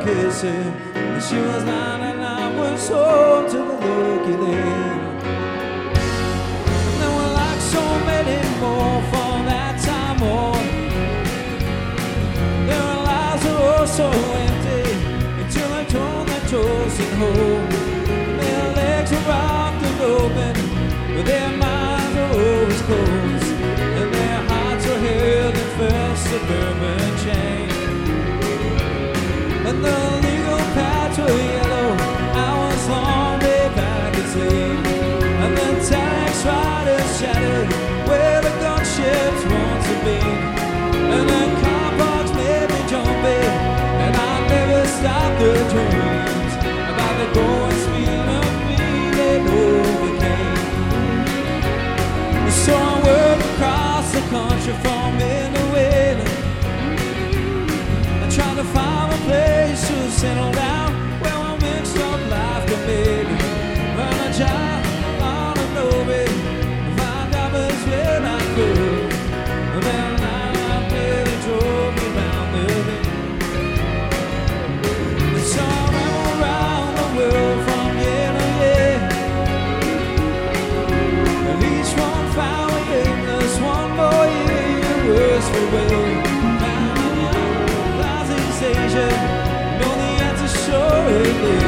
kiss her. And she was mine and I was home to the lucky land. And there were like so many more from that time on. There were lives that were so empty until they turned their toes at home. Their legs were rocked and open, but their minds were always closed, and their hearts were held in first suburban chain. And the legal paths were yellow, hours long they back at sea. And the tanks riders shattered where the gunships once had been. And the car parks made me jumpy, and I never stopped the dreams about the going speed of me that overcame. So I worked across the country from in to Wayland. I tried to find a place to settle down where I mixed up life to make it. Run a job on a Novi, find jobbers when I could. And then I really drove me round the bend. And so I ran around the world from year to year, and each one found me aimless. One more year, worse for wear. Asia, know the answer sure it is.